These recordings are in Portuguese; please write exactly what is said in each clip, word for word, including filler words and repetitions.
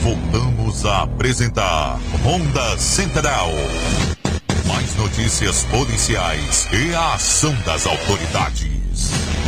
Voltamos a apresentar Ronda Central. Mais notícias policiais e a ação das autoridades.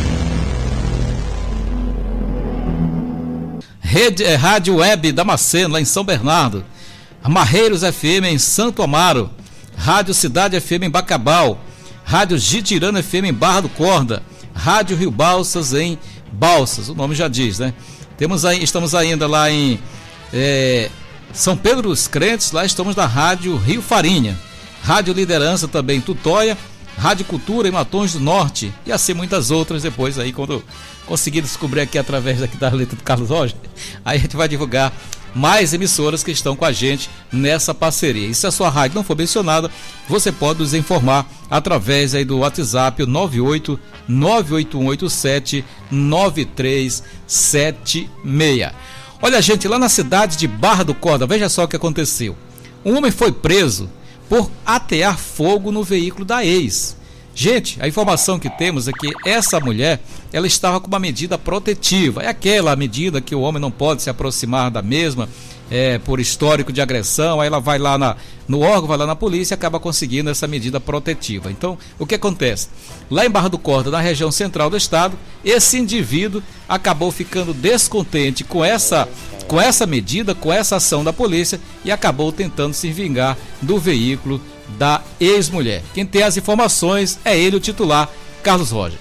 Rede, é, Rádio Web Damasceno, lá em São Bernardo. Marreiros F M em Santo Amaro. Rádio Cidade F M em Bacabal. Rádio Gitirana F M em Barra do Corda. Rádio Rio Balsas em Balsas, o nome já diz, né? Temos aí, estamos ainda lá em é, São Pedro dos Crentes, lá estamos na Rádio Rio Farinha. Rádio Liderança também em Tutóia. Rádio Cultura em Matões do Norte. E assim muitas outras depois aí, quando conseguir descobrir aqui através daqui da letra do Carlos Roger, aí a gente vai divulgar mais emissoras que estão com a gente nessa parceria. E se a sua rádio não for mencionada, você pode nos informar através aí do WhatsApp nove oito nove oito um oito sete nove três sete seis. Olha, gente, lá na cidade de Barra do Corda, veja só o que aconteceu. Um homem foi preso por atear fogo no veículo da ex. Gente, a informação que temos é que essa mulher, ela estava com uma medida protetiva. É aquela medida que o homem não pode se aproximar da mesma, é, por histórico de agressão. Aí ela vai lá na, no órgão, vai lá na polícia e acaba conseguindo essa medida protetiva. Então, o que acontece? Lá em Barra do Corda, na região central do estado, esse indivíduo acabou ficando descontente com essa, com essa medida, com essa ação da polícia e acabou tentando se vingar do veículo da ex-mulher. Quem tem as informações é ele, o titular, Carlos Roger.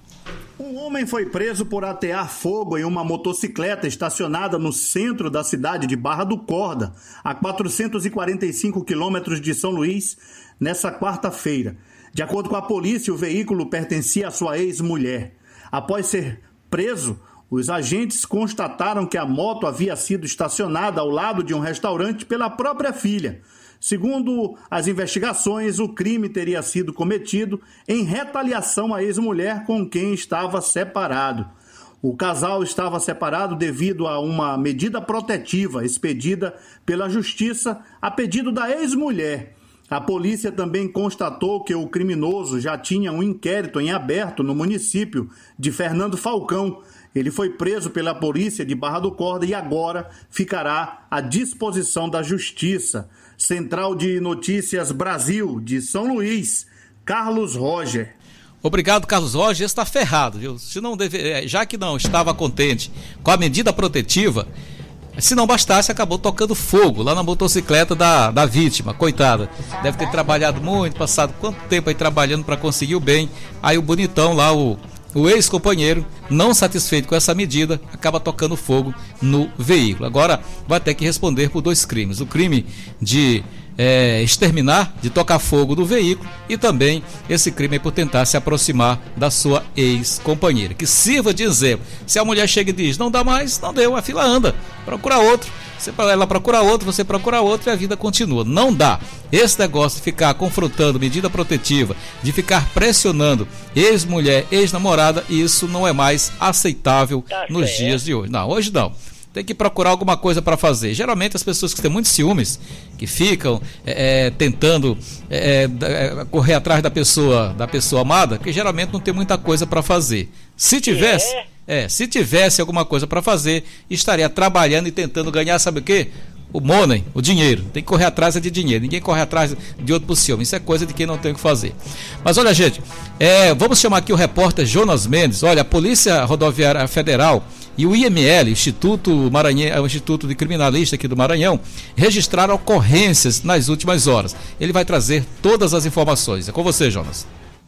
Um homem foi preso por atear fogo em uma motocicleta estacionada no centro da cidade de Barra do Corda, a quatrocentos e quarenta e cinco quilômetros de São Luís, nessa quarta-feira. De acordo com a polícia, o veículo pertencia à sua ex-mulher. Após ser preso, os agentes constataram que a moto havia sido estacionada ao lado de um restaurante pela própria filha. Segundo as investigações, o crime teria sido cometido em retaliação à ex-mulher com quem estava separado. O casal estava separado devido a uma medida protetiva expedida pela Justiça a pedido da ex-mulher. A polícia também constatou que o criminoso já tinha um inquérito em aberto no município de Fernando Falcão. Ele foi preso pela polícia de Barra do Corda e agora ficará à disposição da Justiça. Central de Notícias Brasil, de São Luís, Carlos Roger. Obrigado, Carlos Roger. Está ferrado, viu? Se não deve, já que não estava contente com a medida protetiva, se não bastasse, acabou tocando fogo lá na motocicleta da, da vítima, coitada. Deve ter trabalhado muito, passado quanto tempo aí trabalhando para conseguir o bem. Aí o bonitão lá, o, o ex-companheiro, não satisfeito com essa medida, acaba tocando fogo no veículo. Agora vai ter que responder por dois crimes. O crime de é, exterminar, de tocar fogo no veículo, e também esse crime por tentar se aproximar da sua ex-companheira. Que sirva de exemplo. Se a mulher chega e diz, não dá mais, não deu, a fila anda, procura outro. Você, ela procura outro, você procura outro e a vida continua. Não dá. Esse negócio de ficar confrontando medida protetiva, de ficar pressionando ex-mulher, ex-namorada, isso não é mais aceitável tá nos certo. Dias de hoje. Não, hoje não. Tem que procurar alguma coisa para fazer. Geralmente as pessoas que têm muitos ciúmes, que ficam é, tentando é, é, correr atrás da pessoa, da pessoa amada, que geralmente não tem muita coisa para fazer. Se tivesse, é. É, se tivesse alguma coisa para fazer, estaria trabalhando e tentando ganhar, sabe o quê? O money, o dinheiro. Tem que correr atrás de dinheiro. Ninguém corre atrás de outro por ciúme. Isso é coisa de quem não tem o que fazer. Mas olha, gente, é, vamos chamar aqui o repórter Jonas Mendes. Olha, a Polícia Rodoviária Federal e o I M L, Instituto Maranhão, o Instituto de Criminalista aqui do Maranhão, registraram ocorrências nas últimas horas. Ele vai trazer todas as informações. É com você, Jonas.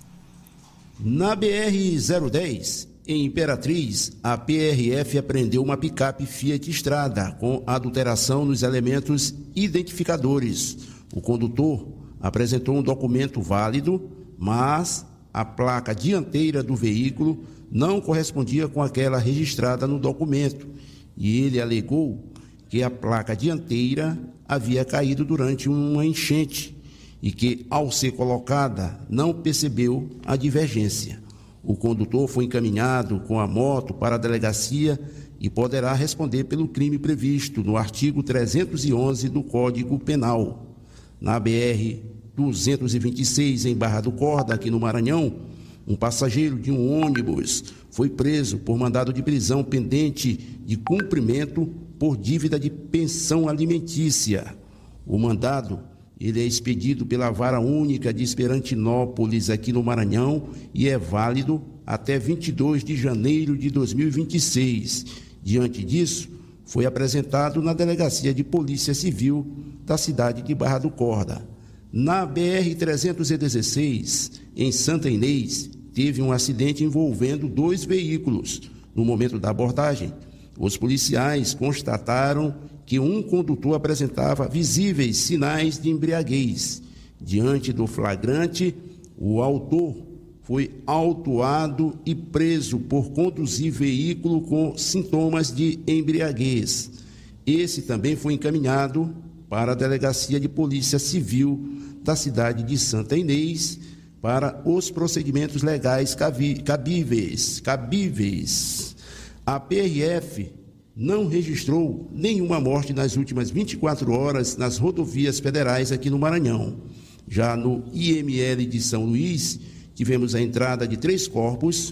Na B R zero dez, em Imperatriz, a P R F apreendeu uma picape Fiat Strada com adulteração nos elementos identificadores. O condutor apresentou um documento válido, mas a placa dianteira do veículo não correspondia com aquela registrada no documento, e ele alegou que a placa dianteira havia caído durante uma enchente e que, ao ser colocada, não percebeu a divergência. O condutor foi encaminhado com a moto para a delegacia e poderá responder pelo crime previsto no artigo trezentos e onze do Código Penal. Na B R duzentos e vinte e seis, em Barra do Corda, aqui no Maranhão, Um passageiro de um ônibus foi preso por mandado de prisão pendente de cumprimento por dívida de pensão alimentícia. O mandado ele é expedido pela Vara Única de Esperantinópolis, aqui no Maranhão, e é válido até vinte e dois de janeiro de dois mil e vinte e seis. Diante disso, foi apresentado na Delegacia de Polícia Civil da cidade de Barra do Corda. Na B R trezentos e dezesseis, em Santa Inês, teve um acidente envolvendo dois veículos. No momento da abordagem, os policiais constataram que um condutor apresentava visíveis sinais de embriaguez. Diante do flagrante, o autor foi autuado e preso por conduzir veículo com sintomas de embriaguez. Esse também foi encaminhado para a Delegacia de Polícia Civil da cidade de Santa Inês para os procedimentos legais cabíveis. cabíveis. A P R F não registrou nenhuma morte nas últimas vinte e quatro horas nas rodovias federais aqui no Maranhão. Já no I M L de São Luís, tivemos a entrada de três corpos,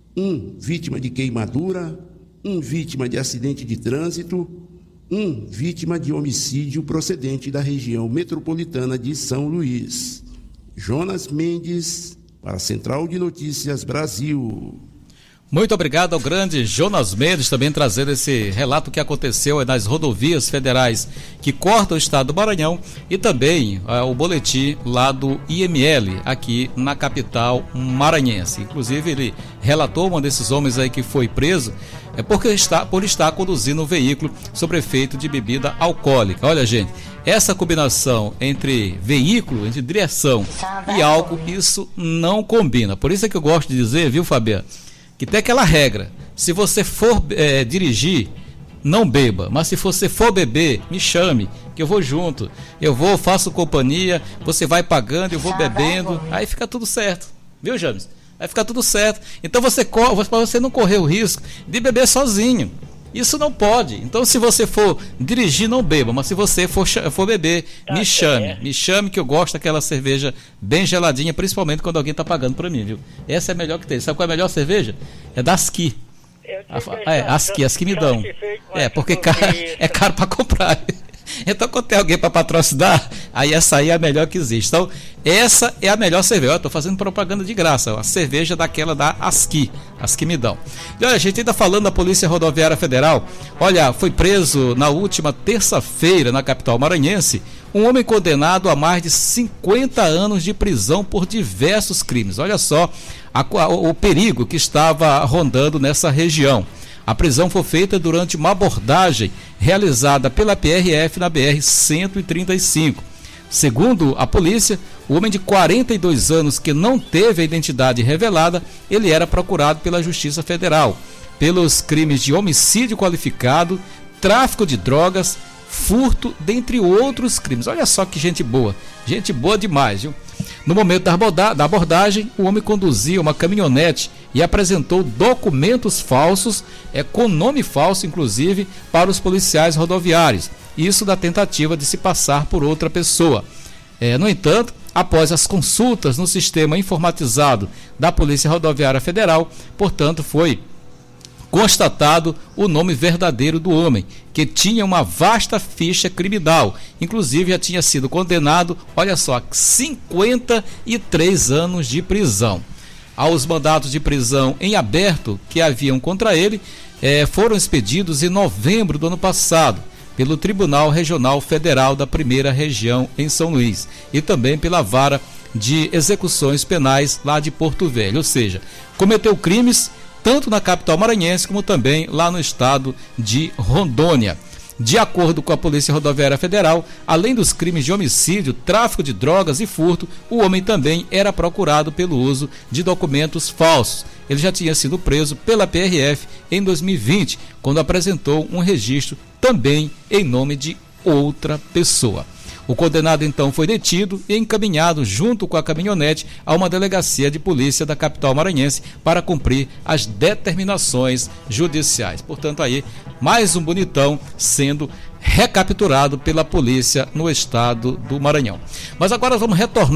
um vítima de queimadura, um vítima de acidente de trânsito, um vítima de homicídio procedente da região metropolitana de São Luís. Jonas Mendes, para a Central de Notícias Brasil. Muito obrigado ao grande Jonas Mendes, também trazendo esse relato que aconteceu nas rodovias federais que cortam o estado do Maranhão e também uh, o boletim lá do I M L, aqui na capital maranhense. Inclusive, ele relatou um desses homens aí que foi preso é porque está, por estar conduzindo um veículo sob efeito de bebida alcoólica. Olha, gente, essa combinação entre veículo, entre direção e álcool, isso não combina. Por isso é que eu gosto de dizer, viu, Fabiano, que tem aquela regra: se você for é, dirigir, não beba, mas se você for beber, me chame, que eu vou junto, eu vou, faço companhia, você vai pagando, eu vou bebendo, aí fica tudo certo, viu, James? Vai ficar tudo certo. Então você corre, para você não correr o risco de beber sozinho. Isso não pode. Então, se você for dirigir, não beba, mas se você for, for beber, me chame. Me chame, que eu gosto daquela cerveja bem geladinha, principalmente quando alguém está pagando para mim, viu? Essa é a melhor que tem. Sabe qual é a melhor cerveja? É da Asqui. É, Asqui, Asqui me dão. É, porque cara, é caro para comprar. Então, quando tem alguém para patrocinar, aí essa aí é a melhor que existe. Então, essa é a melhor cerveja. Estou fazendo propaganda de graça. A cerveja daquela da Asqui, Asqui me dão. E olha, a gente ainda falando da Polícia Rodoviária Federal. Olha, foi preso na última terça-feira, na capital maranhense, um homem condenado a mais de cinquenta anos de prisão por diversos crimes. Olha só a, a, o perigo que estava rondando nessa região. A prisão foi feita durante uma abordagem realizada pela P R F na B R cento e trinta e cinco. Segundo a polícia, o homem de quarenta e dois anos que não teve a identidade revelada, ele era procurado pela Justiça Federal pelos crimes de homicídio qualificado, tráfico de drogas, furto, dentre outros crimes. Olha só que gente boa, gente boa demais, viu? No momento da abordagem, o homem conduzia uma caminhonete e apresentou documentos falsos, é, com nome falso, inclusive, para os policiais rodoviários. Isso da tentativa de se passar por outra pessoa. É, no entanto, após as consultas no sistema informatizado da Polícia Rodoviária Federal, portanto, foi constatado o nome verdadeiro do homem, que tinha uma vasta ficha criminal, inclusive já tinha sido condenado, olha só, cinquenta e três anos de prisão. Aos mandados de prisão em aberto que haviam contra ele, eh, foram expedidos em novembro do ano passado, pelo Tribunal Regional Federal da Primeira Região em São Luís e também pela Vara de Execuções Penais lá de Porto Velho, ou seja, cometeu crimes tanto na capital maranhense como também lá no estado de Rondônia. De acordo com a Polícia Rodoviária Federal, além dos crimes de homicídio, tráfico de drogas e furto, o homem também era procurado pelo uso de documentos falsos. Ele já tinha sido preso pela P R F em dois mil e vinte, quando apresentou um registro também em nome de outra pessoa. O condenado então foi detido e encaminhado junto com a caminhonete a uma delegacia de polícia da capital maranhense para cumprir as determinações judiciais. Portanto, aí mais um bonitão sendo recapturado pela polícia no estado do Maranhão. Mas agora vamos retornar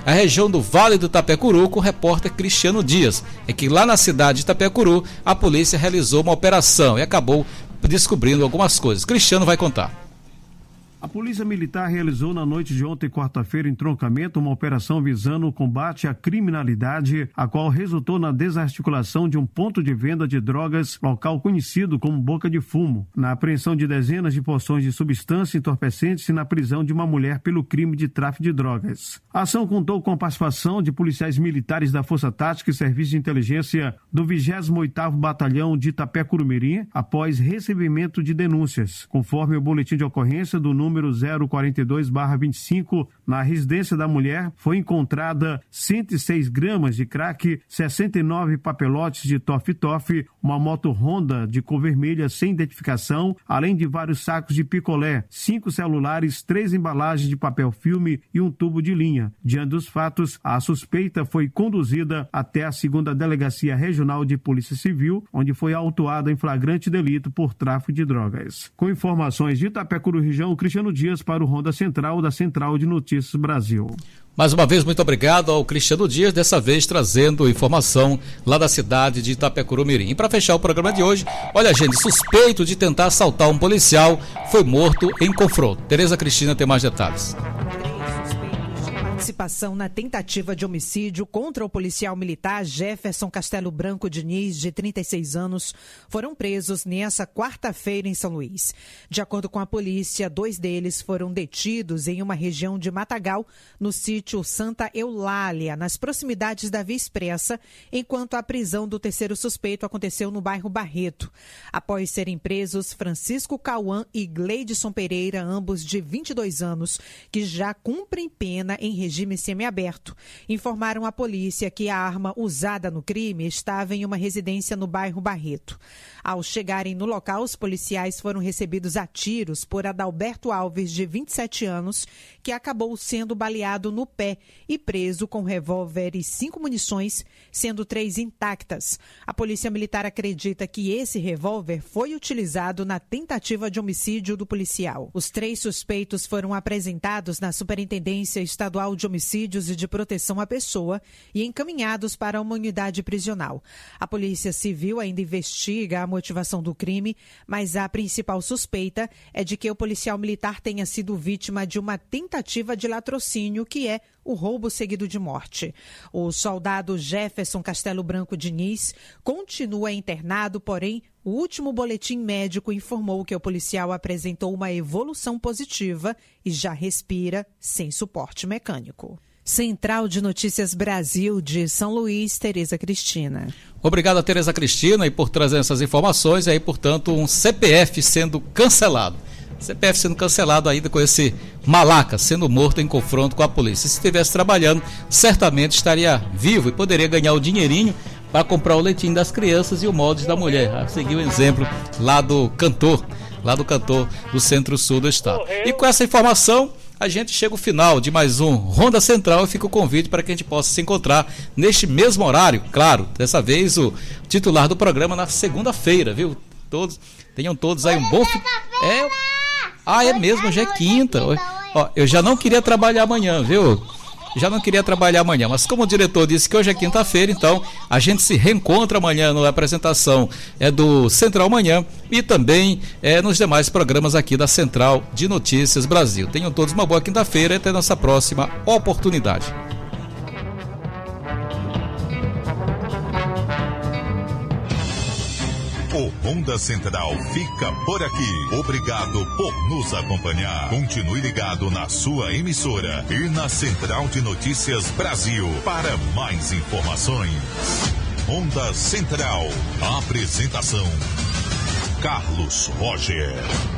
a região do Vale do Itapecuru, com o repórter Cristiano Dias. É que lá na cidade de Itapecuru, a polícia realizou uma operação e acabou descobrindo algumas coisas. Cristiano vai contar. A Polícia Militar realizou na noite de ontem, quarta-feira, em Troncamento, uma operação visando o combate à criminalidade, a qual resultou na desarticulação de um ponto de venda de drogas, local conhecido como Boca de Fumo, na apreensão de dezenas de porções de substância entorpecentes e na prisão de uma mulher pelo crime de tráfico de drogas. A ação contou com a participação de policiais militares da Força Tática e Serviço de Inteligência do vigésimo oitavo Batalhão de Itapecuru-Mirim, após recebimento de denúncias, conforme o boletim de ocorrência do número número zero quarenta e dois barra vinte e cinco, na residência da mulher, foi encontrada cento e seis gramas de crack, sessenta e nove papelotes de toff-toff, uma moto Honda de cor vermelha sem identificação, além de vários sacos de picolé, cinco celulares, três embalagens de papel filme e um tubo de linha. Diante dos fatos, a suspeita foi conduzida até a segunda Delegacia Regional de Polícia Civil, onde foi autuada em flagrante delito por tráfico de drogas. Com informações de Itapecuru Região, Cristiano Dias para o Ronda Central da Central de Notícias Brasil. Mais uma vez, muito obrigado ao Cristiano Dias, dessa vez trazendo informação lá da cidade de Itapecuru-Mirim. E para fechar o programa de hoje, olha, gente, suspeito de tentar assaltar um policial foi morto em confronto. Tereza Cristina tem mais detalhes. Participação na tentativa de homicídio contra o policial militar Jefferson Castelo Branco Diniz, de trinta e seis anos, foram presos nessa quarta-feira em São Luís. De acordo com a polícia, dois deles foram detidos em uma região de Matagal, no sítio Santa Eulália, nas proximidades da Via Expressa, enquanto a prisão do terceiro suspeito aconteceu no bairro Barreto. Após serem presos, Francisco Cauã e Gleidson Pereira, ambos de vinte e dois anos, que já cumprem pena em regime regime semiaberto, informaram à polícia que a arma usada no crime estava em uma residência no bairro Barreto. Ao chegarem no local, os policiais foram recebidos a tiros por Adalberto Alves, de vinte e sete anos, que acabou sendo baleado no pé e preso com revólver e cinco munições, sendo três intactas. A polícia militar acredita que esse revólver foi utilizado na tentativa de homicídio do policial. Os três suspeitos foram apresentados na Superintendência Estadual de Homicídios e de Proteção à Pessoa e encaminhados para uma unidade prisional. A Polícia Civil ainda investiga a motivação do crime, mas a principal suspeita é de que o policial militar tenha sido vítima de uma tentativa de latrocínio, que é o roubo seguido de morte. O soldado Jefferson Castelo Branco Diniz continua internado, porém, o último boletim médico informou que o policial apresentou uma evolução positiva e já respira sem suporte mecânico. Central de Notícias Brasil, de São Luís, Tereza Cristina. Obrigado a Tereza Cristina e por trazer essas informações. E aí, portanto, um C P F sendo cancelado. C P F sendo cancelado ainda com esse malaca sendo morto em confronto com a polícia. Se estivesse trabalhando, certamente estaria vivo e poderia ganhar o dinheirinho para comprar o leitinho das crianças e o molde da mulher. A seguir o exemplo lá do cantor, lá do cantor do Centro-Sul do estado. E com essa informação, a gente chega ao final de mais um Ronda Central e fica o convite para que a gente possa se encontrar neste mesmo horário. Claro, dessa vez o titular do programa na segunda-feira, viu? Todos, tenham todos aí um bom... Fi... É... Ah, é mesmo, já é quinta. Ó, eu já não queria trabalhar amanhã, viu? Já não queria trabalhar amanhã, mas como o diretor disse que hoje é quinta-feira, então a gente se reencontra amanhã na apresentação é do Central Manhã e também é, nos demais programas aqui da Central de Notícias Brasil. Tenham todos uma boa quinta-feira e até nossa próxima oportunidade. O Ronda Central fica por aqui. Obrigado por nos acompanhar. Continue ligado na sua emissora e na Central de Notícias Brasil para mais informações. Ronda Central. Apresentação: Carlos Roger.